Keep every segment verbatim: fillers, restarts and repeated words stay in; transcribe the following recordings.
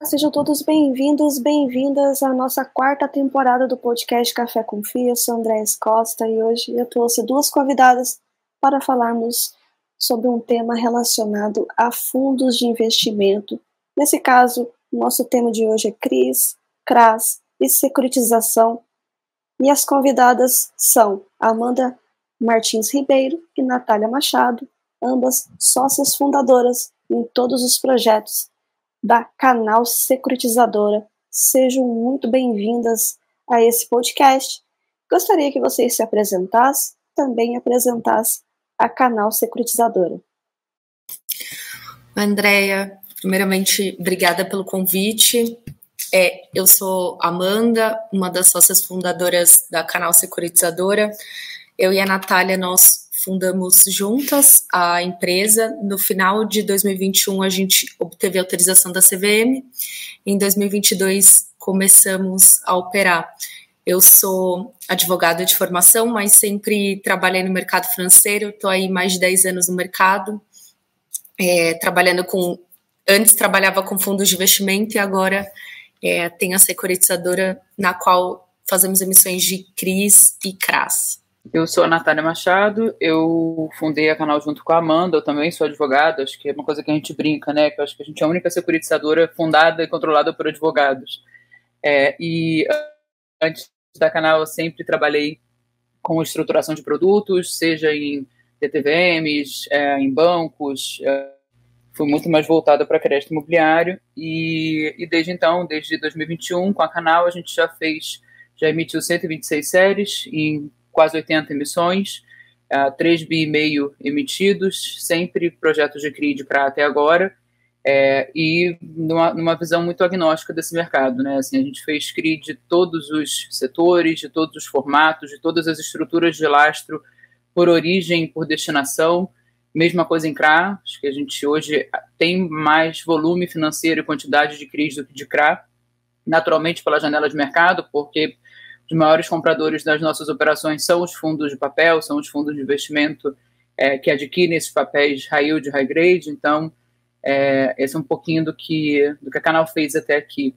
Sejam todos bem-vindos, bem-vindas à nossa quarta temporada do podcast Café com Fia. Eu sou Andréa Costa e hoje eu trouxe duas convidadas para falarmos sobre um tema relacionado a fundos de investimento. Nesse caso, nosso tema de hoje é C R I S, C R A S e securitização. E as convidadas são Amanda Martins Ribeiro e Natália Machado, ambas sócias fundadoras em todos os projetos da Canal Securitizadora. Sejam muito bem-vindas a esse podcast. Gostaria que vocês se apresentassem, também apresentassem a Canal Securitizadora. Andréia, primeiramente, obrigada pelo convite. É, eu sou Amanda, uma das sócias fundadoras da Canal Securitizadora. Eu e a Natália, nós fundamos juntas a empresa. No final de dois mil e vinte e um, a gente obteve a autorização da C V M. Em dois mil e vinte e dois, começamos a operar. Eu sou advogada de formação, mas sempre trabalhei no mercado financeiro. Estou aí mais de dez anos no mercado, é, trabalhando com... Antes trabalhava com fundos de investimento e agora é, tenho a securitizadora, na qual fazemos emissões de C R I S e C R A S. Eu sou a Natália Machado, eu fundei a Canal junto com a Amanda, eu também sou advogada, acho que é uma coisa que a gente brinca, né, que eu acho que a gente é a única securitizadora fundada e controlada por advogados. É, e antes da Canal eu sempre trabalhei com estruturação de produtos, seja em D T V Ms, é, em bancos, é, fui muito mais voltada para crédito imobiliário e, e desde então, desde dois mil e vinte e um, com a Canal, a gente já fez, já emitiu cento e vinte e seis séries em quase oitenta emissões, uh, três bi e meio emitidos, sempre projetos de C R I de C R A até agora, é, e numa, numa visão muito agnóstica desse mercado, né? Assim, a gente fez C R I de todos os setores, de todos os formatos, de todas as estruturas de lastro, por origem, por destinação, mesma coisa em C R A, acho que a gente hoje tem mais volume financeiro e quantidade de C R Is do que de C R A, naturalmente pela janela de mercado, porque os maiores compradores das nossas operações são os fundos de papel, são os fundos de investimento é, que adquirem esses papéis high yield, high grade. Então, é, esse é um pouquinho do que, do que a Canal fez até aqui.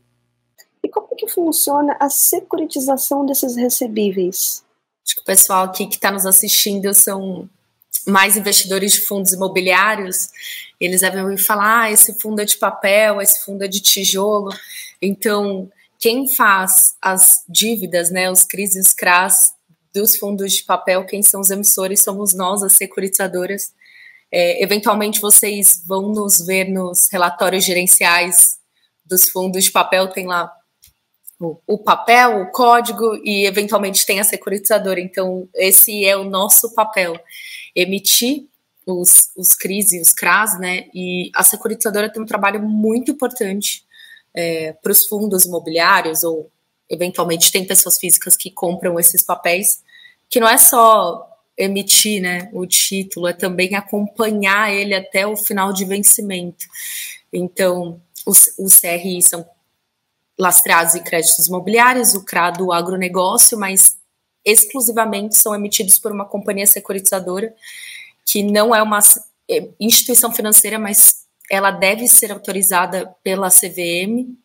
E como é que funciona a securitização desses recebíveis? Acho que o pessoal aqui que está nos assistindo são mais investidores de fundos imobiliários. Eles devem ouvir falar, ah, esse fundo é de papel, esse fundo é de tijolo. Então, quem faz as dívidas, né, os C R Is e os C R As dos fundos de papel, quem são os emissores, somos nós, as securitizadoras. É, eventualmente vocês vão nos ver nos relatórios gerenciais dos fundos de papel, tem lá o, o papel, o código e eventualmente tem a securitizadora. Então esse é o nosso papel, emitir os, os C R Is e os C R As, né, e a securitizadora tem um trabalho muito importante É, para os fundos imobiliários, ou eventualmente tem pessoas físicas que compram esses papéis, que não é só emitir, né, o título, é também acompanhar ele até o final de vencimento. Então, os, os C R I são lastreados em créditos imobiliários, o C R A do agronegócio, mas exclusivamente são emitidos por uma companhia securitizadora, que não é uma instituição financeira, mas ela deve ser autorizada pela C V M,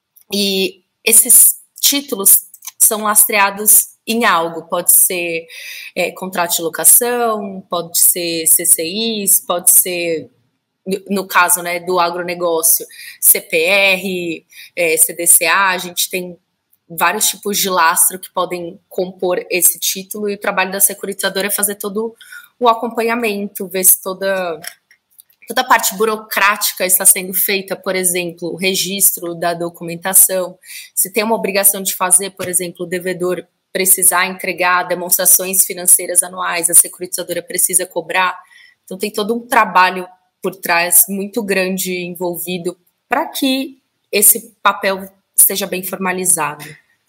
e esses títulos são lastreados em algo, pode ser é, contrato de locação, pode ser C C Is, pode ser, no caso, né, do agronegócio, C P R, é, C D C A, a gente tem vários tipos de lastro que podem compor esse título, e o trabalho da securitizadora é fazer todo o acompanhamento, ver se toda... Toda a parte burocrática está sendo feita, por exemplo, o registro da documentação. Se tem uma obrigação de fazer, por exemplo, o devedor precisar entregar demonstrações financeiras anuais, a securitizadora precisa cobrar. Então tem todo um trabalho por trás muito grande envolvido para que esse papel esteja bem formalizado.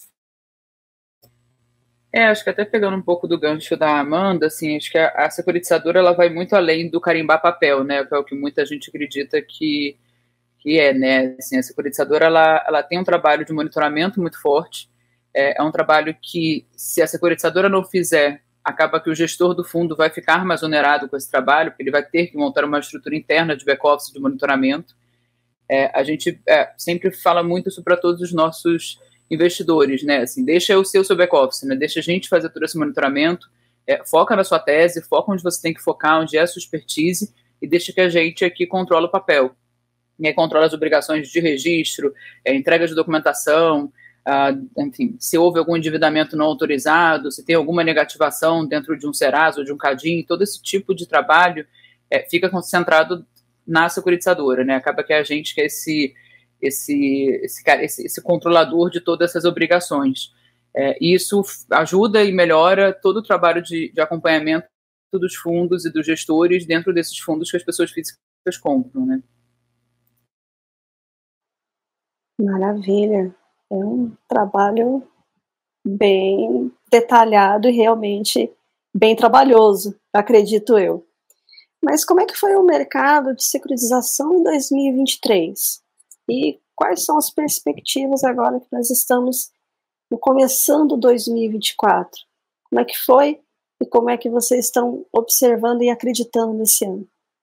É, acho que até pegando um pouco do gancho da Amanda, assim, acho que a, a securitizadora ela vai muito além do carimbar papel, né, que é o que muita gente acredita que, que é, né, assim, a securitizadora ela, ela tem um trabalho de monitoramento muito forte, é, é um trabalho que, se a securitizadora não fizer, acaba que o gestor do fundo vai ficar mais onerado com esse trabalho, porque ele vai ter que montar uma estrutura interna de back-office de monitoramento, É, a gente é, sempre fala muito isso para todos os nossos investidores, né? Assim, deixa o seu seu back-office, né? Deixa a gente fazer todo esse monitoramento, é, foca na sua tese, foca onde você tem que focar, onde é a sua expertise, e deixa que a gente aqui controla o papel. E aí controla as obrigações de registro, é, entrega de documentação, ah, enfim, se houve algum endividamento não autorizado, se tem alguma negativação dentro de um Serasa ou de um Cadin, todo esse tipo de trabalho é, fica concentrado na securitizadora, né? Acaba que é a gente que é esse, esse, esse, esse, esse controlador de todas essas obrigações. É, e isso ajuda e melhora todo o trabalho de, de acompanhamento dos fundos e dos gestores dentro desses fundos que as pessoas físicas compram, né? Maravilha. É um trabalho bem detalhado e realmente bem trabalhoso, acredito eu. Mas como é que foi o mercado de securitização em dois mil e vinte e três? E quais são as perspectivas agora que nós estamos começando dois mil e vinte e quatro? Como é que foi e como é que vocês estão observando e acreditando nesse ano?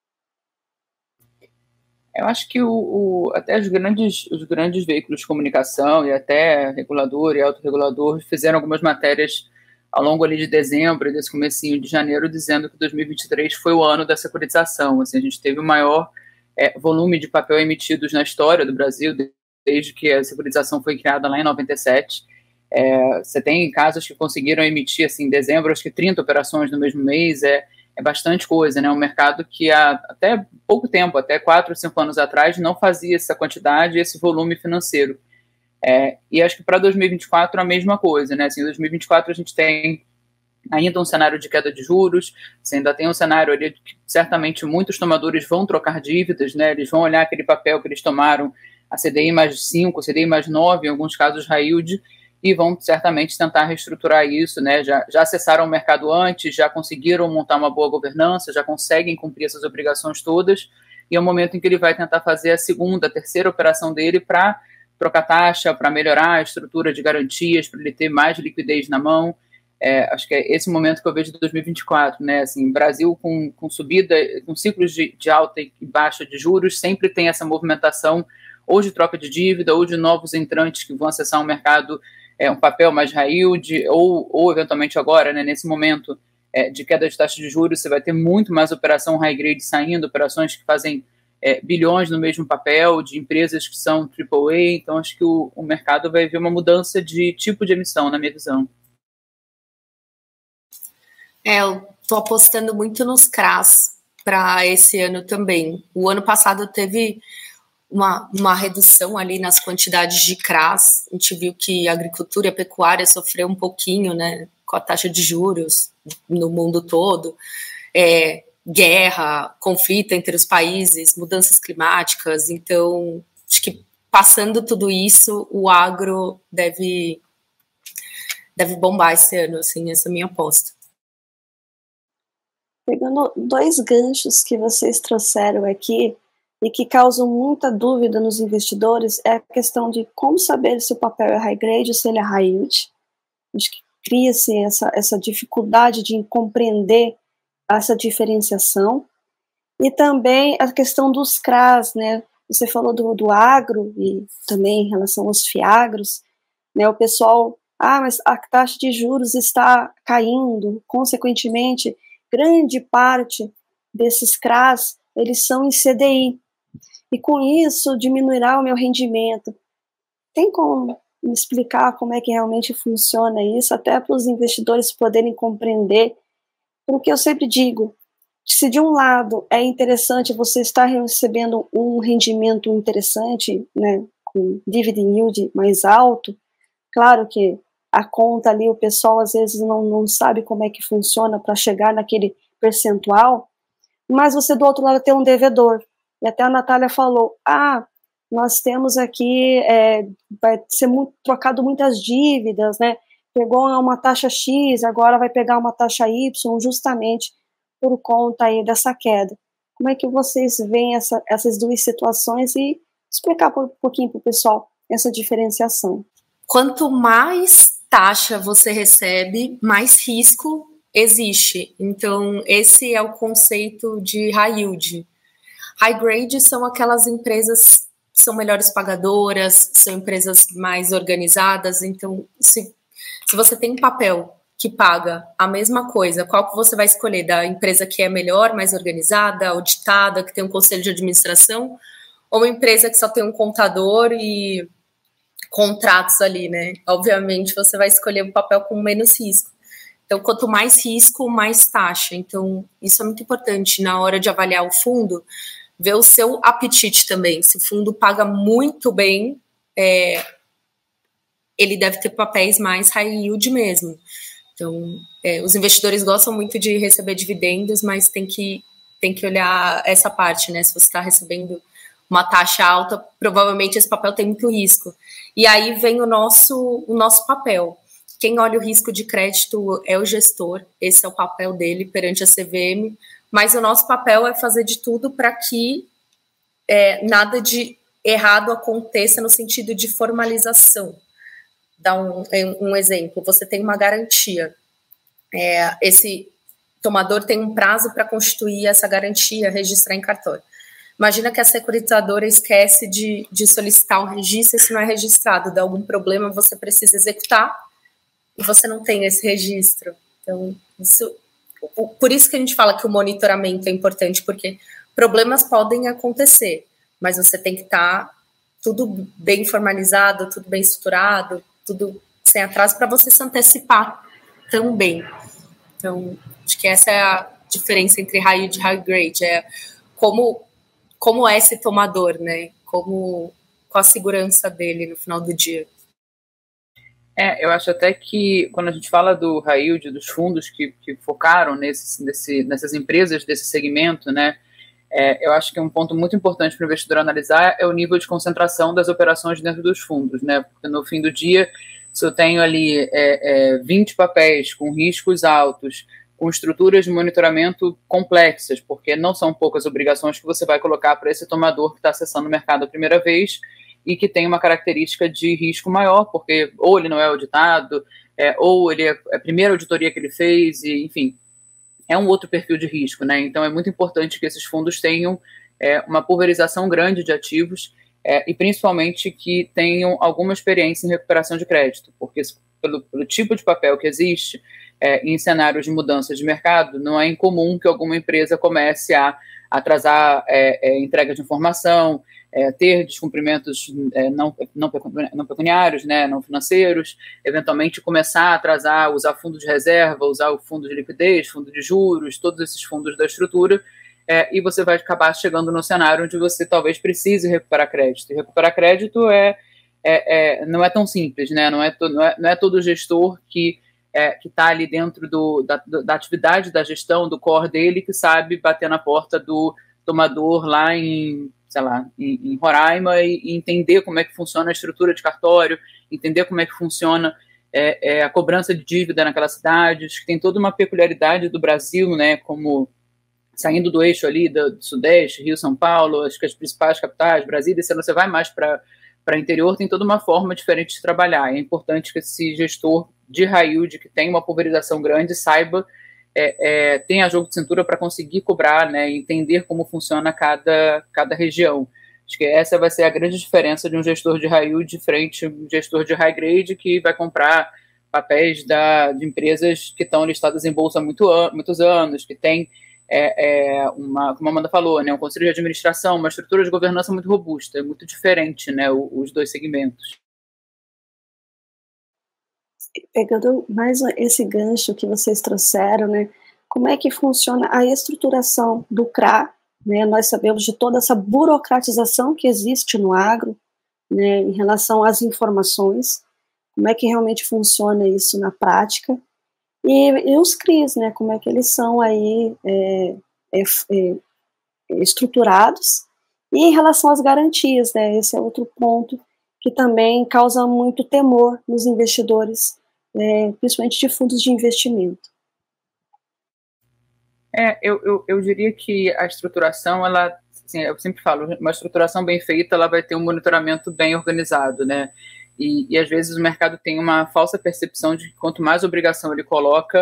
Eu acho que o, o, até os grandes, os grandes veículos de comunicação e até regulador e autorregulador fizeram algumas matérias ao longo ali de dezembro, desse comecinho de janeiro, dizendo que dois mil e vinte e três foi o ano da securitização. Assim, a gente teve o maior é, volume de papel emitidos na história do Brasil, desde que a securitização foi criada lá em noventa e sete. É, você tem casos que conseguiram emitir, assim, em dezembro, acho que trinta operações no mesmo mês, é, é bastante coisa, né? Um mercado que há até pouco tempo, até quatro, cinco anos atrás, não fazia essa quantidade e esse volume financeiro. É, e acho que para dois mil e vinte e quatro a mesma coisa, né? Assim, em dois mil e vinte e quatro a gente tem ainda um cenário de queda de juros, você ainda tem um cenário ali que certamente muitos tomadores vão trocar dívidas, né? Eles vão olhar aquele papel que eles tomaram, a C D I mais cinco, C D I mais nove, em alguns casos high yield, e vão certamente tentar reestruturar isso, né? Já, já acessaram o mercado antes, já conseguiram montar uma boa governança, já conseguem cumprir essas obrigações todas, e é o momento em que ele vai tentar fazer a segunda, a terceira operação dele para trocar taxa, para melhorar a estrutura de garantias, para ele ter mais liquidez na mão. É, acho que é esse momento que eu vejo de dois mil e vinte e quatro, né? Assim, Brasil com, com subida, com ciclos de, de alta e baixa de juros, sempre tem essa movimentação ou de troca de dívida ou de novos entrantes que vão acessar um mercado, é, um papel mais high yield, ou, ou eventualmente agora, né, nesse momento é, de queda de taxa de juros, você vai ter muito mais operação high grade saindo, operações que fazem É, bilhões no mesmo papel, de empresas que são triplo A, então acho que o, o mercado vai ver uma mudança de tipo de emissão, na minha visão. É, eu estou apostando muito nos C R As para esse ano também. O ano passado teve uma, uma redução ali nas quantidades de C R As, a gente viu que a agricultura e a pecuária sofreu um pouquinho, né, com a taxa de juros no mundo todo, é, guerra, conflito entre os países, mudanças climáticas, então acho que passando tudo isso, o agro deve, deve bombar esse ano, assim, essa é a minha aposta. Pegando dois ganchos que vocês trouxeram aqui e que causam muita dúvida nos investidores, é a questão de como saber se o papel é high grade ou se ele é high yield. Acho que cria-se essa, essa dificuldade de compreender essa diferenciação, e também a questão dos C R As, né? Você falou do, do agro e também em relação aos fiagros, né? O pessoal, ah, mas a taxa de juros está caindo, consequentemente, grande parte desses C R As, eles são em C D I, e com isso diminuirá o meu rendimento. Tem como me explicar como é que realmente funciona isso, até para os investidores poderem compreender? Porque eu sempre digo, se de um lado é interessante você estar recebendo um rendimento interessante, né, com dividend yield mais alto, claro que a conta ali, o pessoal às vezes não, não sabe como é que funciona para chegar naquele percentual, mas você do outro lado tem um devedor. E até a Natália falou, ah, nós temos aqui, é, vai ser muito, trocado muitas dívidas, né? Pegou uma taxa X, agora vai pegar uma taxa Y, justamente por conta aí dessa queda. Como é que vocês veem essa, essas duas situações e explicar um pouquinho para o pessoal essa diferenciação? Quanto mais taxa você recebe, mais risco existe. Então, esse é o conceito de high yield. High grade são aquelas empresas são melhores pagadoras, são empresas mais organizadas. Então, se, se você tem um papel que paga a mesma coisa, qual que você vai escolher? Da empresa que é melhor, mais organizada, auditada, que tem um conselho de administração, ou uma empresa que só tem um contador e contratos ali, né? Obviamente, você vai escolher um papel com menos risco. Então, quanto mais risco, mais taxa. Então, isso é muito importante na hora de avaliar o fundo, ver o seu apetite também. Se o fundo paga muito bem, é, ele deve ter papéis mais high yield mesmo. Então, é, os investidores gostam muito de receber dividendos, mas tem que, tem que olhar essa parte, né? Se você está recebendo uma taxa alta, provavelmente esse papel tem muito risco. E aí vem o nosso, o nosso papel. Quem olha o risco de crédito é o gestor, esse é o papel dele perante a C V M, mas o nosso papel é fazer de tudo para que é, nada de errado aconteça no sentido de formalização. Dá um, um exemplo, você tem uma garantia, é, esse tomador tem um prazo para constituir essa garantia, registrar em cartório. Imagina que a securitizadora esquece de, de solicitar um registro, se não é registrado, dá algum problema, você precisa executar e você não tem esse registro. Então, isso, por isso que a gente fala que o monitoramento é importante, porque problemas podem acontecer, mas você tem que estar tudo bem formalizado, tudo bem estruturado, tudo sem atraso, para você se antecipar também. Então, acho que essa é a diferença entre high yield e high grade, é como, como é esse tomador, né? Como, qual a segurança dele no final do dia. É, eu acho até que quando a gente fala do high yield, dos fundos que, que focaram nesse, nesse, nessas empresas desse segmento, né, é, eu acho que um ponto muito importante para o investidor analisar é o nível de concentração das operações dentro dos fundos, né, porque no fim do dia, se eu tenho ali é, é, vinte papéis com riscos altos, com estruturas de monitoramento complexas, porque não são poucas obrigações que você vai colocar para esse tomador que está acessando o mercado a primeira vez e que tem uma característica de risco maior, porque ou ele não é auditado, é, ou ele é a primeira auditoria que ele fez, e, enfim, é um outro perfil de risco, né? Então é muito importante que esses fundos tenham é, uma pulverização grande de ativos é, e principalmente que tenham alguma experiência em recuperação de crédito, porque pelo, pelo tipo de papel que existe é, em cenários de mudança de mercado, não é incomum que alguma empresa comece a atrasar é, é, entrega de informação, é, ter descumprimentos é, não, não, não pecuniários, né, não financeiros, eventualmente começar a atrasar, usar fundo de reserva, usar o fundo de liquidez, fundo de juros, todos esses fundos da estrutura, é, e você vai acabar chegando no cenário onde você talvez precise recuperar crédito. E recuperar crédito é, é, é, não é tão simples, né, não, é to, não, é, não é todo gestor que É, que está ali dentro do, da, da atividade da gestão, do core dele, que sabe bater na porta do tomador lá em, sei lá, em, em Roraima e, e entender como é que funciona a estrutura de cartório, entender como é que funciona é, é, a cobrança de dívida naquela cidade. Acho que tem toda uma peculiaridade do Brasil, né, como saindo do eixo ali do, do Sudeste, Rio, São Paulo, acho que as principais capitais, Brasília, se você vai mais para para interior, tem toda uma forma diferente de trabalhar. É importante que esse gestor de high yield, que tem uma pulverização grande, saiba, é, é, tenha jogo de cintura para conseguir cobrar, né, entender como funciona cada, cada região. Acho que essa vai ser a grande diferença de um gestor de high yield frente a um gestor de high grade que vai comprar papéis da, de empresas que estão listadas em bolsa há muito an- muitos anos, que tem É, é uma, como a Amanda falou, né, um conselho de administração, uma estrutura de governança muito robusta, é muito diferente, né, os dois segmentos. Pegando mais esse gancho que vocês trouxeram, né, como é que funciona a estruturação do C R A, né, nós sabemos de toda essa burocratização que existe no agro, né, em relação às informações, como é que realmente funciona isso na prática. E, e os C R Is, né, como é que eles são aí é, é, é, estruturados. E em relação às garantias, né, esse é outro ponto que também causa muito temor nos investidores, é, principalmente de fundos de investimento. É, eu, eu, eu diria que a estruturação, ela, assim, eu sempre falo, uma estruturação bem feita, ela vai ter um monitoramento bem organizado, né? E, e às vezes o mercado tem uma falsa percepção de que quanto mais obrigação ele coloca,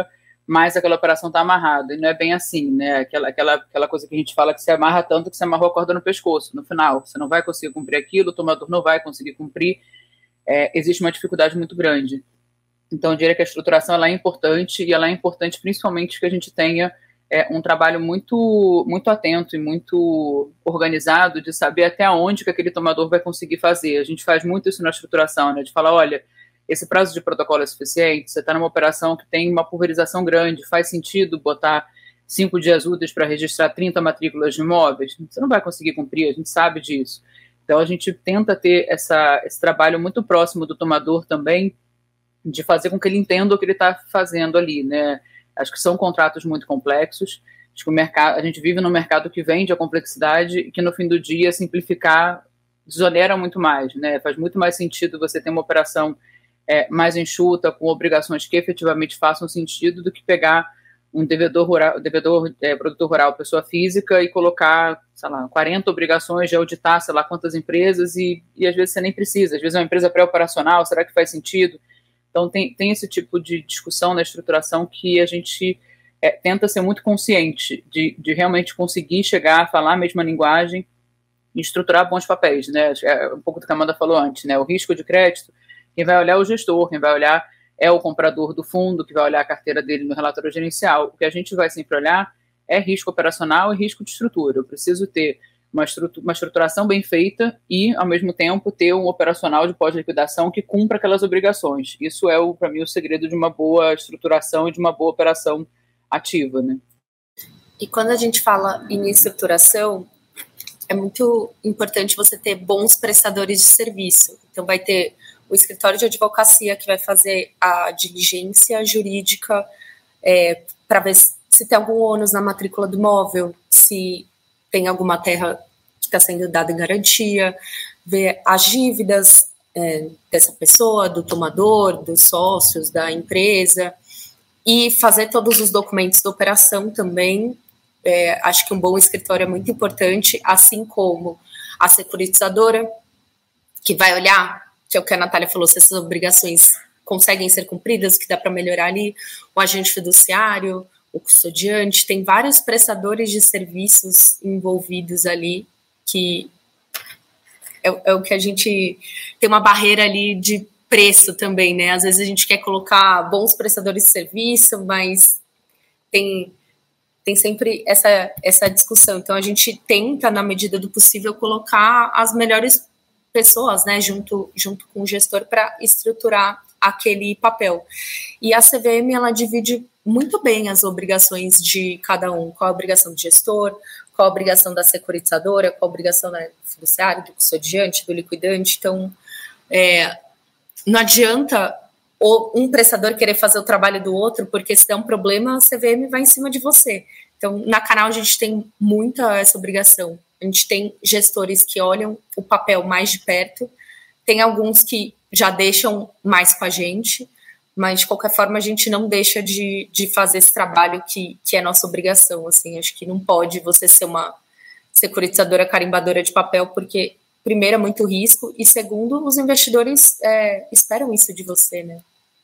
mais aquela operação está amarrada. E não é bem assim, né? Aquela, aquela, aquela coisa que a gente fala que se amarra tanto que você amarrou a corda no pescoço. No final, você não vai conseguir cumprir aquilo, o tomador não vai conseguir cumprir. É, existe uma dificuldade muito grande. Então, eu diria que a estruturação ela é importante, e ela é importante principalmente que a gente tenha é, um trabalho muito, muito atento e muito organizado de saber até onde que aquele tomador vai conseguir fazer. A gente faz muito isso na estruturação, né? De falar, olha, esse prazo de protocolo é suficiente, você está numa operação que tem uma pulverização grande, faz sentido botar cinco dias úteis para registrar trinta matrículas de imóveis? Você não vai conseguir cumprir, a gente sabe disso. Então, a gente tenta ter essa, esse trabalho muito próximo do tomador também, de fazer com que ele entenda o que ele está fazendo ali, né? Acho que são contratos muito complexos, acho que o mercado, a gente vive num mercado que vende a complexidade e que, no fim do dia, simplificar desonera muito mais, né? Faz muito mais sentido você ter uma operação É, mais enxuta, com obrigações que efetivamente façam sentido, do que pegar um devedor rural, devedor, é, produtor rural, pessoa física, e colocar, sei lá, quarenta obrigações de auditar, sei lá, quantas empresas, e, e às vezes você nem precisa, às vezes é uma empresa pré-operacional, será que faz sentido? Então tem, tem esse tipo de discussão na estruturação que a gente é, tenta ser muito consciente de, de realmente conseguir chegar a falar a mesma linguagem e estruturar bons papéis, né? É um pouco do que a Amanda falou antes, né? O risco de crédito, quem vai olhar é o gestor, quem vai olhar é o comprador do fundo, que vai olhar a carteira dele no relatório gerencial. O que a gente vai sempre olhar é risco operacional e risco de estrutura. Eu preciso ter uma, estrutura, uma estruturação bem feita e, ao mesmo tempo, ter um operacional de pós-liquidação que cumpra aquelas obrigações. Isso é, para mim, o segredo de uma boa estruturação e de uma boa operação ativa, né? E quando a gente fala em estruturação, é muito importante você ter bons prestadores de serviço. Então, vai ter o escritório de advocacia que vai fazer a diligência jurídica é, para ver se tem algum ônus na matrícula do imóvel, se tem alguma terra que está sendo dada em garantia, ver as dívidas é, dessa pessoa, do tomador, dos sócios, da empresa, e fazer todos os documentos da operação também. É, acho que um bom escritório é muito importante, assim como a securitizadora, que vai olhar, que é o que a Natália falou, se essas obrigações conseguem ser cumpridas, que dá para melhorar ali, o agente fiduciário, o custodiante, tem vários prestadores de serviços envolvidos ali, que é, é o que a gente tem uma barreira ali de preço também, né? Às vezes a gente quer colocar bons prestadores de serviço, mas tem, tem sempre essa, essa discussão. Então a gente tenta, na medida do possível, colocar as melhores pessoas, né, junto, junto com o gestor para estruturar aquele papel. E a C V M, ela divide muito bem as obrigações de cada um, qual a obrigação do gestor, qual a obrigação da securitizadora, qual a obrigação do fiduciário, do custodiante, do liquidante. Então, é, não adianta um prestador querer fazer o trabalho do outro, porque se der um problema, a C V M vai em cima de você. Então, na Canal, a gente tem muita essa obrigação. A gente tem gestores que olham o papel mais de perto, tem alguns que já deixam mais com a gente, mas, de qualquer forma, a gente não deixa de, de fazer esse trabalho que, que é nossa obrigação. Assim, acho que não pode você ser uma securitizadora carimbadora de papel, porque, primeiro, é muito risco, e, segundo, os investidores é, esperam isso de você, né?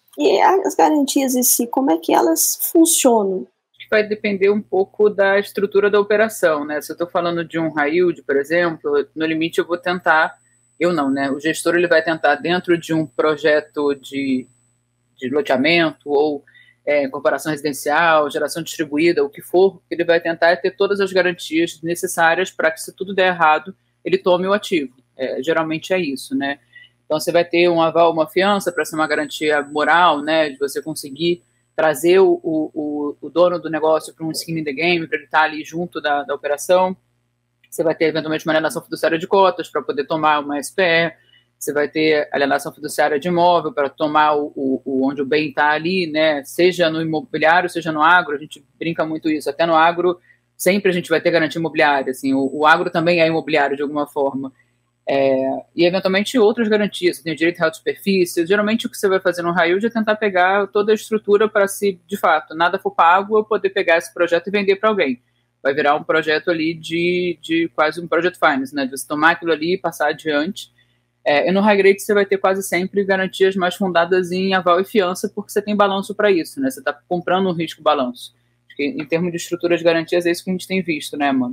E as garantias em si, como é que elas funcionam? Vai depender um pouco da estrutura da operação, né? Se eu estou falando de um high yield, por exemplo, no limite eu vou tentar, eu não, né? O gestor ele vai tentar, dentro de um projeto de, de loteamento ou é, incorporação residencial, geração distribuída, o que for, ele vai tentar ter todas as garantias necessárias para que, se tudo der errado, ele tome o ativo. É, geralmente é isso, né? Então você vai ter um aval, uma fiança para ser uma garantia moral, né? De você conseguir trazer o, o, o dono do negócio para um skin in the game, para ele estar ali junto da, da operação. Você vai ter, eventualmente, uma alienação fiduciária de cotas para poder tomar uma S P E. Você vai ter alienação fiduciária de imóvel para tomar o, o, o, onde o bem está ali, né? Seja no imobiliário, seja no agro. A gente brinca muito isso. Até no agro, sempre a gente vai ter garantia imobiliária. Assim, o, o agro também é imobiliário, de alguma forma. É, e, eventualmente, outras garantias. Você tem o direito real de superfície. Geralmente, o que você vai fazer no high yield é tentar pegar toda a estrutura para, se, de fato, nada for pago, eu poder pegar esse projeto e vender para alguém. Vai virar um projeto ali de, de quase um project finance, né? De você tomar aquilo ali e passar adiante. É, e no high grade você vai ter quase sempre garantias mais fundadas em aval e fiança, porque você tem balanço para isso, né? Você está comprando um risco balanço. Acho que, em termos de estruturas de garantias, é isso que a gente tem visto, né, Amanda?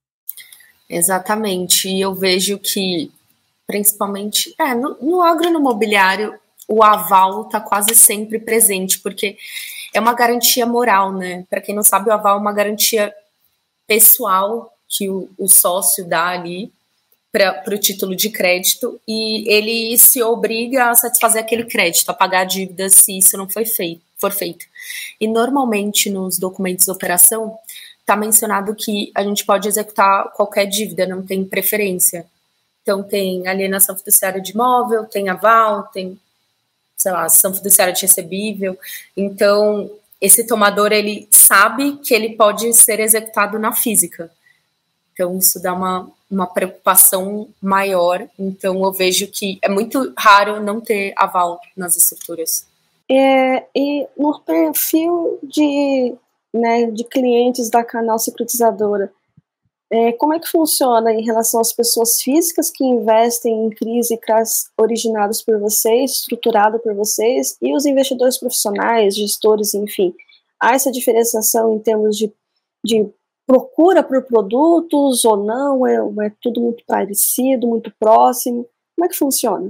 Exatamente. E eu vejo que, principalmente, é, no, no agroimobiliário, o aval está quase sempre presente, porque é uma garantia moral, né? Para quem não sabe, o aval é uma garantia pessoal que o, o sócio dá ali para o título de crédito e ele se obriga a satisfazer aquele crédito, a pagar a dívida se isso não foi feito, for feito. E normalmente nos documentos de operação está mencionado que a gente pode executar qualquer dívida, não tem preferência. Então tem alienação fiduciária de imóvel, tem aval, tem, sei lá, ação fiduciária de recebível. Então esse tomador, ele sabe que ele pode ser executado na física. Então isso dá uma, uma preocupação maior. Então eu vejo que é muito raro não ter aval nas estruturas. É, e no perfil de, né, de clientes da Canal Securitizadora, é, como é que funciona em relação às pessoas físicas que investem em C R Is e C R As originados por vocês, estruturado por vocês, e os investidores profissionais, gestores, enfim? Há essa diferenciação em termos de, de procura por produtos ou não? É, é tudo muito parecido, muito próximo? Como é que funciona?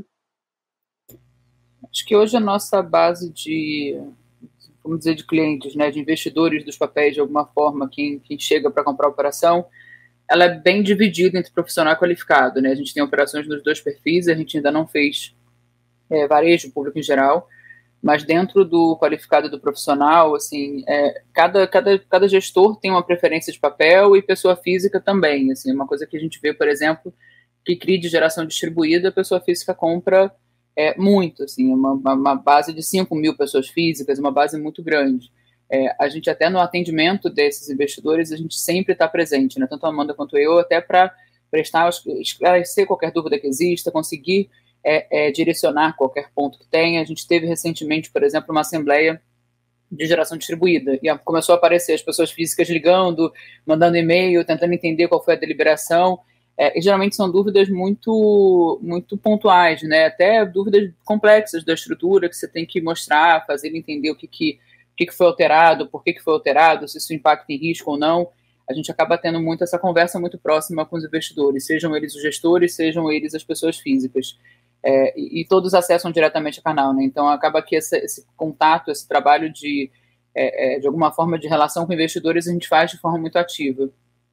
Acho que hoje a nossa base de, vamos dizer, de clientes, né, de investidores dos papéis, de alguma forma, quem, quem chega para comprar a operação, ela é bem dividida entre profissional e qualificado, né? A gente tem operações nos dois perfis, a gente ainda não fez é, varejo público em geral, mas dentro do qualificado e do profissional, assim, é, cada, cada, cada gestor tem uma preferência de papel e pessoa física também, assim, uma coisa que a gente vê, por exemplo, que C R I de geração distribuída, a pessoa física compra é, muito, assim, uma, uma base de cinco mil pessoas físicas, uma base muito grande. É, a gente até no atendimento desses investidores, a gente sempre está presente, né? Tanto a Amanda quanto eu, até para prestar, esclarecer qualquer dúvida que exista, conseguir é, é, direcionar qualquer ponto que tenha. A gente teve recentemente, por exemplo, uma assembleia de geração distribuída, e começou a aparecer as pessoas físicas ligando, mandando e-mail, tentando entender qual foi a deliberação, é, e geralmente são dúvidas muito, muito pontuais, né? Até dúvidas complexas da estrutura, que você tem que mostrar, fazer ele entender o que que o que foi alterado, por que foi alterado, se isso impacta em risco ou não. A gente acaba tendo muito essa conversa muito próxima com os investidores, sejam eles os gestores, sejam eles as pessoas físicas. É, e, e todos acessam diretamente o canal, né? Então acaba que esse, esse contato, esse trabalho de, é, é, de alguma forma de relação com investidores, a gente faz de forma muito ativa.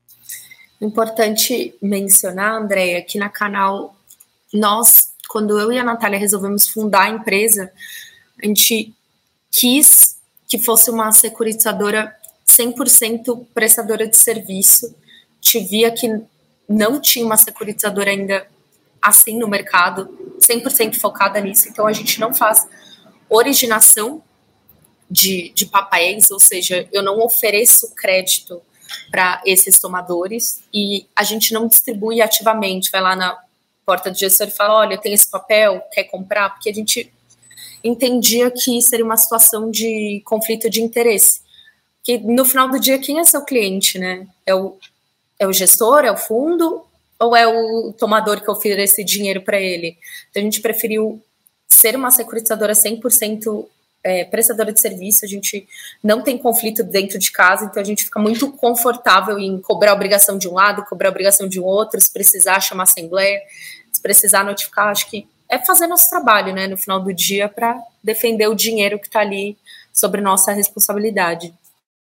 Importante mencionar, Andréia, que na Canal, nós, quando eu e a Natália resolvemos fundar a empresa, a gente quis que fosse uma securitizadora cem por cento prestadora de serviço. Te via que não tinha uma securitizadora ainda assim no mercado, cem por cento focada nisso. Então, a gente não faz originação de, de papéis, ou seja, eu não ofereço crédito para esses tomadores e a gente não distribui ativamente, vai lá na porta do gestor e fala, olha, tem esse papel, quer comprar? Porque a gente entendia que seria uma situação de conflito de interesse. Que no final do dia, quem é seu cliente, né? É o, é o gestor, é o fundo, ou é o tomador que oferece dinheiro para ele? Então, a gente preferiu ser uma securitizadora cem por cento é, prestadora de serviço. A gente não tem conflito dentro de casa, então a gente fica muito confortável em cobrar a obrigação de um lado, cobrar a obrigação de um outro, se precisar chamar assembleia, se precisar notificar, acho que é fazer nosso trabalho, né, no final do dia, para defender o dinheiro que está ali sobre nossa responsabilidade.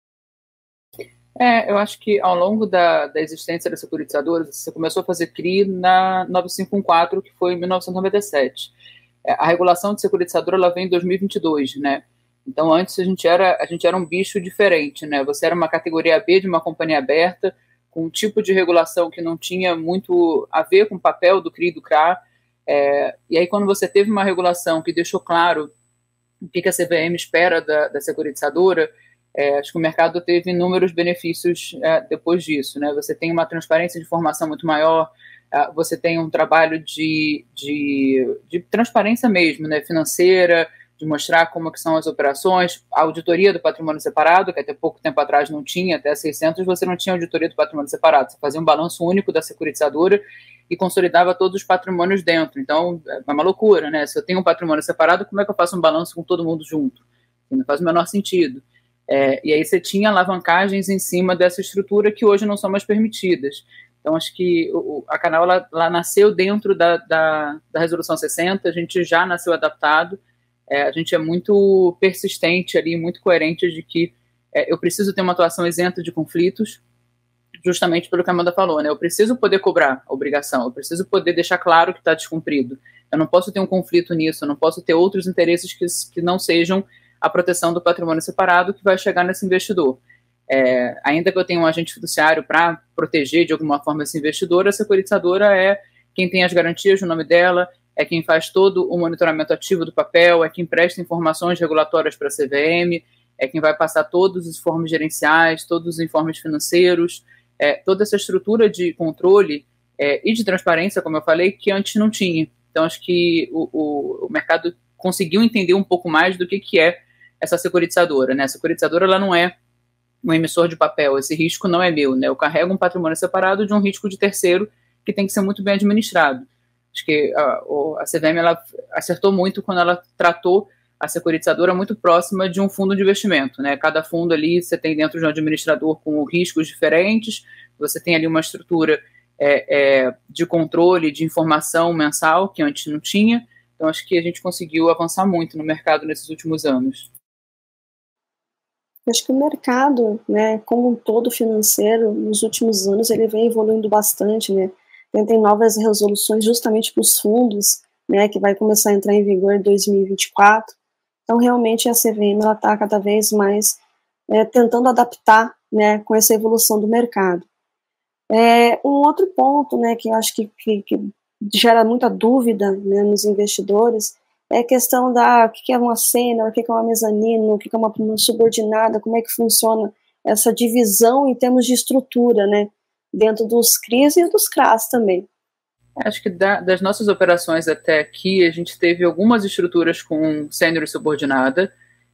É, eu acho que ao longo da, da existência da securitizadora, você começou a fazer C R I na nove cinco um quatro, que foi em mil novecentos e noventa e sete. É, a regulação de securitizadora ela vem em dois mil e vinte e dois, né? Então antes a gente era, a gente era um bicho diferente, né? Você era uma categoria B de uma companhia aberta, com um tipo de regulação que não tinha muito a ver com o papel do C R I e do C R A. É, e aí quando você teve uma regulação que deixou claro o que a C V M espera da, da securitizadora, é, acho que o mercado teve inúmeros benefícios é, depois disso, né? Você tem uma transparência de informação muito maior, é, você tem um trabalho de, de, de transparência mesmo, né? Financeira, de mostrar como que são as operações, a auditoria do patrimônio separado, que até pouco tempo atrás não tinha, até seiscentos você não tinha auditoria do patrimônio separado, você fazia um balanço único da securitizadora e consolidava todos os patrimônios dentro. Então, é uma loucura, né? Se eu tenho um patrimônio separado, como é que eu faço um balanço com todo mundo junto? Não faz o menor sentido. É, e aí você tinha alavancagens em cima dessa estrutura que hoje não são mais permitidas. Então, acho que o, a Canal ela, ela nasceu dentro da, da, da Resolução sessenta, a gente já nasceu adaptado, é, a gente é muito persistente ali, muito coerente de que é, eu preciso ter uma atuação isenta de conflitos, justamente pelo que a Amanda falou, né? Eu preciso poder cobrar a obrigação, eu preciso poder deixar claro que está descumprido. Eu não posso ter um conflito nisso, eu não posso ter outros interesses que, que não sejam a proteção do patrimônio separado que vai chegar nesse investidor. É, ainda que eu tenha um agente fiduciário para proteger de alguma forma esse investidor, a securitizadora é quem tem as garantias no nome dela, é quem faz todo o monitoramento ativo do papel, é quem presta informações regulatórias para a C V M, é quem vai passar todos os informes gerenciais, todos os informes financeiros, é, toda essa estrutura de controle é, e de transparência, como eu falei, que antes não tinha. Então, acho que o, o, o mercado conseguiu entender um pouco mais do que, que é essa securitizadora, né? A securitizadora, ela não é um emissor de papel, esse risco não é meu, né? Eu carrego um patrimônio separado de um risco de terceiro que tem que ser muito bem administrado. Acho que a, a C V M ela acertou muito quando ela tratou a securitizadora muito próxima de um fundo de investimento, né? Cada fundo ali você tem dentro de um administrador com riscos diferentes, você tem ali uma estrutura é, é, de controle, de informação mensal que antes não tinha. Então acho que a gente conseguiu avançar muito no mercado nesses últimos anos. Acho que o mercado, né, como um todo financeiro, nos últimos anos ele vem evoluindo bastante, né? Tem novas resoluções justamente para os fundos, né, que vai começar a entrar em vigor em dois mil e vinte e quatro. Então, realmente, a C V M está cada vez mais é, tentando adaptar, né, com essa evolução do mercado. É, um outro ponto, né, que eu acho que, que, que gera muita dúvida, né, nos investidores é a questão da o que é uma sênior, o que é uma mezanino, o que é uma, uma subordinada, como é que funciona essa divisão em termos de estrutura, né, dentro dos C R Is e dos C R As também. Acho que da, das nossas operações até aqui, a gente teve algumas estruturas com sênior e subordinada,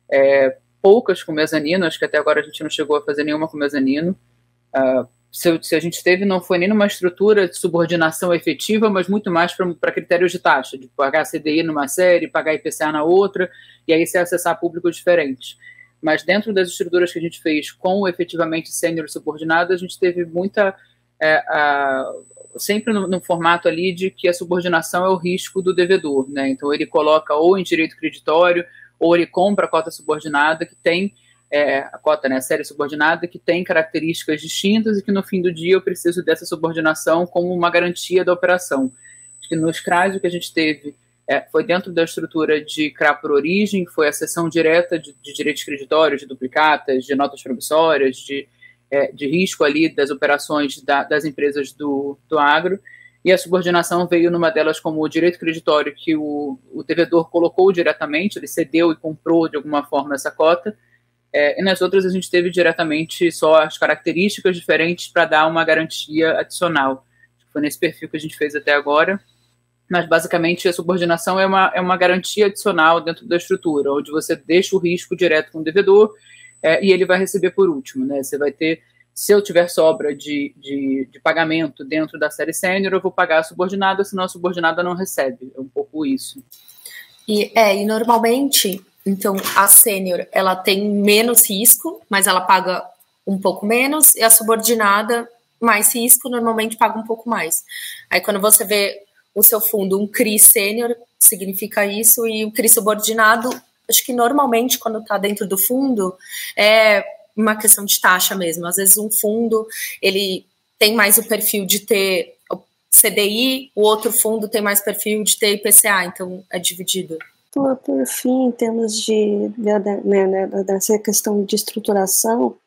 é, poucas com mezanino, acho que até agora a gente não chegou a fazer nenhuma com mezanino. Uh, se, se a gente teve, não foi nem numa estrutura de subordinação efetiva, mas muito mais para critérios de taxa, de pagar C D I numa série, pagar I P C A na outra, e aí se acessar públicos diferentes. Mas dentro das estruturas que a gente fez com efetivamente sênior e subordinada, a gente teve muita... É, a, sempre no, no formato ali de que a subordinação é o risco do devedor, né? Então ele coloca ou em direito creditório, ou ele compra a cota subordinada que tem, é, a cota, né, a série subordinada que tem características distintas e que no fim do dia eu preciso dessa subordinação como uma garantia da operação. Acho que nos C R As o que a gente teve é, foi dentro da estrutura de C R A por origem, foi a cessão direta de, de direitos creditórios, de duplicatas, de notas promissórias, de É, de risco ali das operações da, das empresas do, do agro, e a subordinação veio numa delas como o direito creditório que o, o devedor colocou diretamente, ele cedeu e comprou de alguma forma essa cota, é, e nas outras a gente teve diretamente só as características diferentes para dar uma garantia adicional. Foi nesse perfil que a gente fez até agora, mas basicamente a subordinação é uma, é uma garantia adicional dentro da estrutura, onde você deixa o risco direto com o devedor, É, e ele vai receber por último, né? Você vai ter, se eu tiver sobra de, de, de pagamento dentro da série sênior, eu vou pagar a subordinada, senão a subordinada não recebe. É um pouco isso. E, é, e normalmente, então, a sênior, ela tem menos risco, mas ela paga um pouco menos, e a subordinada, mais risco, normalmente paga um pouco mais. Aí quando você vê o seu fundo, um C R I sênior, significa isso, e o C R I subordinado, acho que normalmente quando está dentro do fundo é uma questão de taxa mesmo. Às vezes um fundo ele tem mais o perfil de ter C D I, o outro fundo tem mais perfil de ter I P C A, então é dividido. Por, por fim, em termos de, de, de, de dessa questão de estruturação,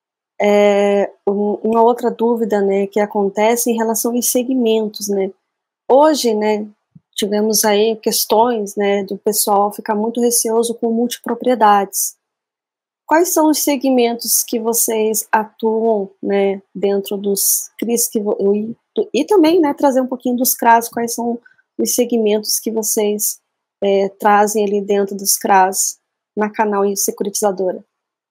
é, uma outra dúvida, né, que acontece em relação aos segmentos, né? Hoje, né, tivemos aí questões, né, do pessoal ficar muito receoso com multipropriedades. Quais são os segmentos que vocês atuam, né, dentro dos C R Is que, e, e também, né, trazer um pouquinho dos C R As, quais são os segmentos que vocês é, trazem ali dentro dos C R As na Canal Securitizadora?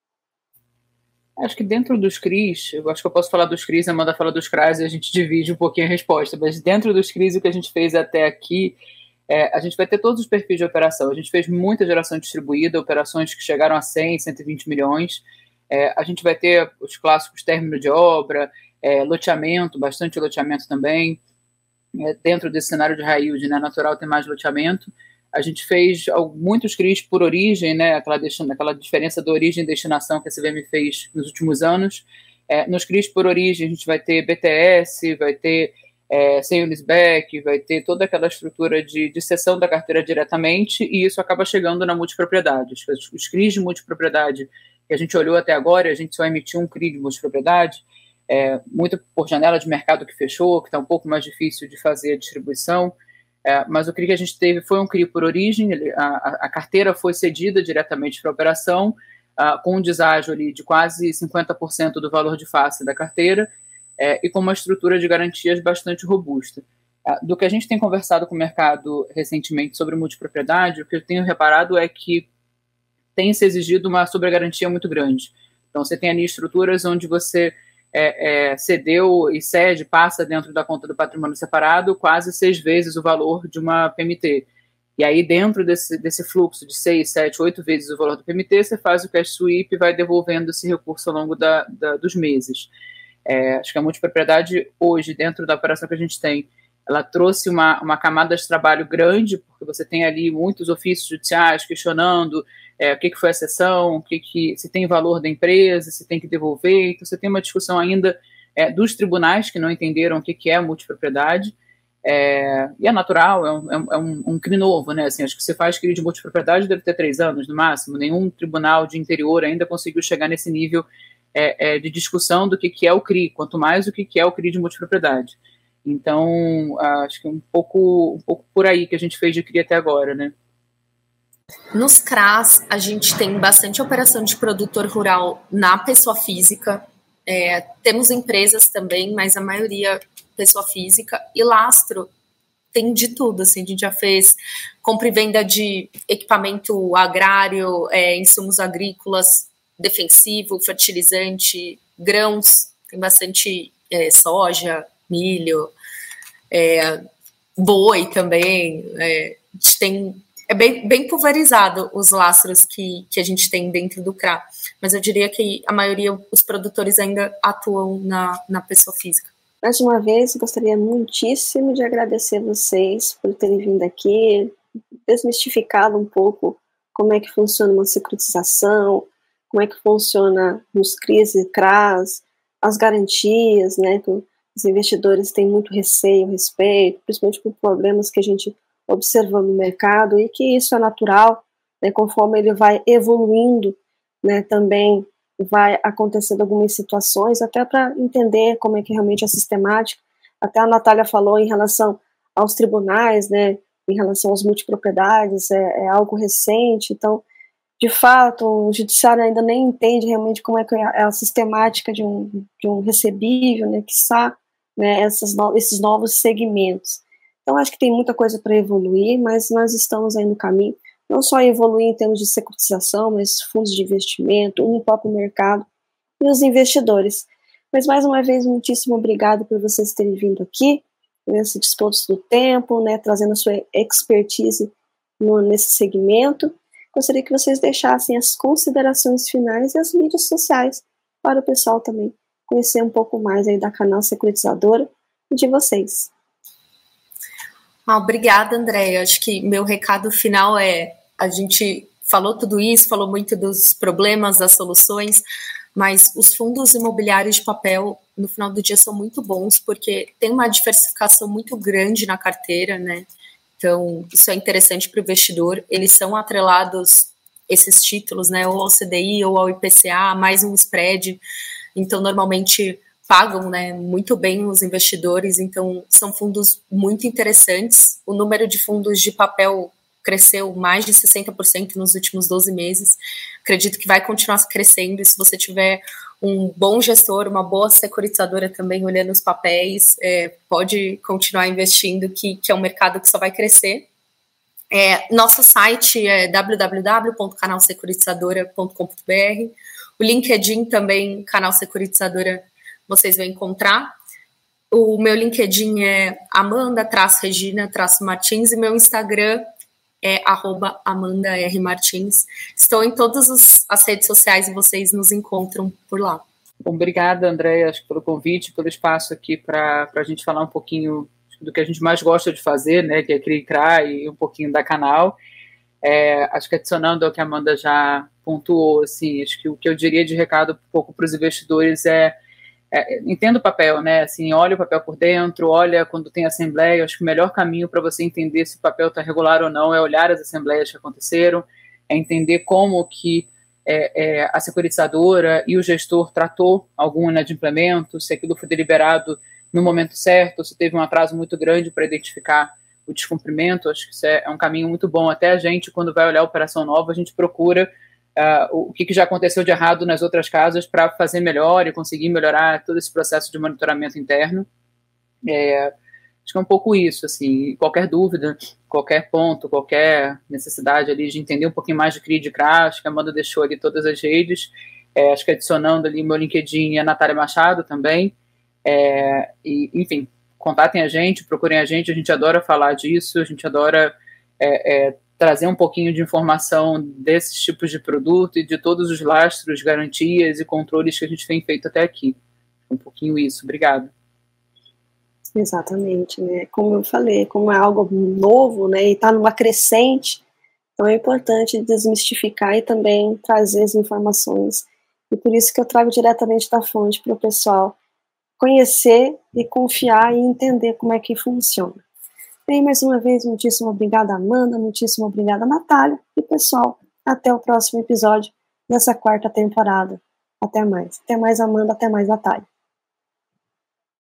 Acho que dentro dos C R Is, eu acho que eu posso falar dos C R Is, a Amanda fala dos C R As e a gente divide um pouquinho a resposta, mas dentro dos C R Is o que a gente fez até aqui, é, a gente vai ter todos os perfis de operação. A gente fez muita geração distribuída, operações que chegaram a cem, cento e vinte milhões. É, a gente vai ter os clássicos término de obra, é, loteamento, bastante loteamento também. É, dentro desse cenário de high yield, né, natural tem mais loteamento. A gente fez muitos C R Is por origem, né, aquela, aquela diferença da origem e destinação que a C V M fez nos últimos anos. É, nos C R Is por origem, a gente vai ter B T S, vai ter é, sem leaseback, vai ter toda aquela estrutura de, de cessão da carteira diretamente, e isso acaba chegando na multipropriedade. Os, os C R Is de multipropriedade que a gente olhou até agora, a gente só emitiu um C R I de multipropriedade, é, muito por janela de mercado que fechou, que está um pouco mais difícil de fazer a distribuição. É, mas o C R I que a gente teve foi um C R I por origem, ele, a, a carteira foi cedida diretamente para a operação, uh, com um deságio ali de quase cinquenta por cento do valor de face da carteira, é, e com uma estrutura de garantias bastante robusta. Uh, do que a gente tem conversado com o mercado recentemente sobre multipropriedade, o que eu tenho reparado é que tem se exigido uma sobregarantia muito grande. Então você tem ali estruturas onde você É, é, cedeu e cede, passa dentro da conta do patrimônio separado quase seis vezes o valor de uma P M T. E aí dentro desse, desse fluxo de seis, sete, oito vezes o valor do P M T, você faz o cash sweep e vai devolvendo esse recurso ao longo da, da, dos meses. É, acho que a multipropriedade hoje, dentro da operação que a gente tem, ela trouxe uma, uma camada de trabalho grande, porque você tem ali muitos ofícios judiciais questionando É, o que, que foi a cessão, o que que, se tem valor da empresa, se tem que devolver. Então você tem uma discussão ainda é, dos tribunais que não entenderam o que, que é multipropriedade, é, e é natural, é um, é um, um C R I novo, né? Assim, acho que você faz C R I de multipropriedade deve ter três anos no máximo, nenhum tribunal de interior ainda conseguiu chegar nesse nível é, é, de discussão do que, que é o C R I, quanto mais o que, que é o C R I de multipropriedade. Então, acho que é um pouco, um pouco por aí que a gente fez de C R I até agora, né? Nos C R As, a gente tem bastante operação de produtor rural na pessoa física. É, temos empresas também, mas a maioria pessoa física. E lastro tem de tudo. Assim, a gente já fez compra e venda de equipamento agrário, é, insumos agrícolas, defensivo, fertilizante, grãos. Tem bastante é, soja, milho, é, boi também. É, a gente tem... É bem, bem pulverizado os lastros que, que a gente tem dentro do C R A, mas eu diria que a maioria, os produtores ainda atuam na, na pessoa física. Mais uma vez, gostaria muitíssimo de agradecer vocês por terem vindo aqui, desmistificado um pouco como é que funciona uma securitização, como é que funciona nos C R Is e C R As, as garantias, né, que os investidores têm muito receio a respeito, principalmente por problemas que a gente observando no mercado, e que isso é natural, né, conforme ele vai evoluindo, né, também vai acontecendo algumas situações, até para entender como é que realmente é a sistemática. Até a Natália falou em relação aos tribunais, né, em relação às multipropriedades, é, é algo recente, então, de fato, o judiciário ainda nem entende realmente como é que é a, é a sistemática de um, de um recebível, né, quiçá, né, essas no, esses novos segmentos. Então, acho que tem muita coisa para evoluir, mas nós estamos aí no caminho, não só evoluir em termos de securitização, mas fundos de investimento, no próprio mercado e os investidores. Mas, mais uma vez, muitíssimo obrigado por vocês terem vindo aqui, né, se disposto do tempo, né, trazendo a sua expertise no, nesse segmento. Gostaria que vocês deixassem as considerações finais e as mídias sociais para o pessoal também conhecer um pouco mais aí da Canal Securitizadora e de vocês. Ah, obrigada, Andréia. Acho que meu recado final é, a gente falou tudo isso, falou muito dos problemas, das soluções, mas os fundos imobiliários de papel, no final do dia, são muito bons, porque tem uma diversificação muito grande na carteira, né? Então, isso é interessante para o investidor. Eles são atrelados, esses títulos, né, ou ao C D I ou ao I P C A, mais um spread. Então, normalmente pagam, né, muito bem os investidores, então são fundos muito interessantes. O número de fundos de papel cresceu mais de sessenta por cento nos últimos doze meses. Acredito que vai continuar crescendo, e se você tiver um bom gestor, uma boa securitizadora também olhando os papéis, é, pode continuar investindo, que, que é um mercado que só vai crescer. É, nosso site é w w w ponto canal securitizadora ponto com ponto b r. O LinkedIn também, Canal Securitizadora, vocês vão encontrar. O meu LinkedIn é Amanda-Regina-Martins e meu Instagram é arroba Amanda R. Martins. Estou em todas as redes sociais e vocês nos encontram por lá. Bom, obrigada, Andréia, pelo convite, pelo espaço aqui para a gente falar um pouquinho do que a gente mais gosta de fazer, né, que é criar e um pouquinho da canal. É, acho que adicionando ao que a Amanda já pontuou, assim, acho que o que eu diria de recado um pouco para os investidores é, é entenda o papel, né, assim, olha o papel por dentro, olha quando tem assembleia. Acho que o melhor caminho para você entender se o papel está regular ou não é olhar as assembleias que aconteceram, é entender como que é, é, a securitizadora e o gestor tratou algum inadimplemento, se aquilo foi deliberado no momento certo, se teve um atraso muito grande para identificar o descumprimento. Acho que isso é, é um caminho muito bom. Até a gente, quando vai olhar a operação nova, a gente procura uh, o que, que já aconteceu de errado nas outras casas para fazer melhor e conseguir melhorar todo esse processo de monitoramento interno. É, acho que é um pouco isso, assim, qualquer dúvida, qualquer ponto, qualquer necessidade ali de entender um pouquinho mais de C R I e de C R A, acho que a Amanda deixou ali todas as redes, é, acho que adicionando ali meu LinkedIn e a Natália Machado também. É, e, enfim, contatem a gente, procurem a gente, a gente adora falar disso, a gente adora é, é, trazer um pouquinho de informação desses tipos de produto e de todos os lastros, garantias e controles que a gente tem feito até aqui. Um pouquinho isso, obrigado. Exatamente, né? Como eu falei, como é algo novo, né, e está numa crescente, então é importante desmistificar e também trazer as informações, e por isso que eu trago diretamente da fonte para o pessoal conhecer e confiar e entender como é que funciona. Bem, mais uma vez, muitíssimo obrigada, Amanda, muitíssimo obrigada, Natália, e pessoal, até o próximo episódio dessa quarta temporada. Até mais. Até mais, Amanda, até mais, Natália.